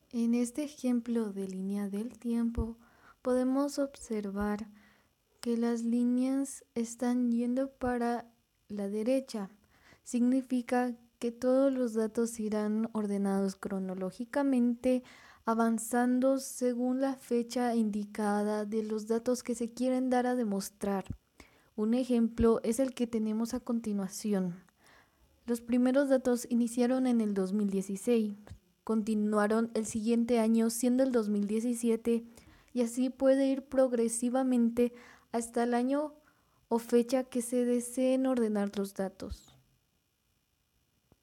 En este ejemplo de línea del tiempo, podemos observar que las líneas están yendo para la derecha. Significa que todos los datos irán ordenados cronológicamente, avanzando según la fecha indicada de los datos que se quieren dar a demostrar. Un ejemplo es el que tenemos a continuación. Los primeros datos iniciaron en el 2016, continuaron el siguiente año siendo el 2017 y así puede ir progresivamente hasta el año o fecha que se deseen ordenar los datos.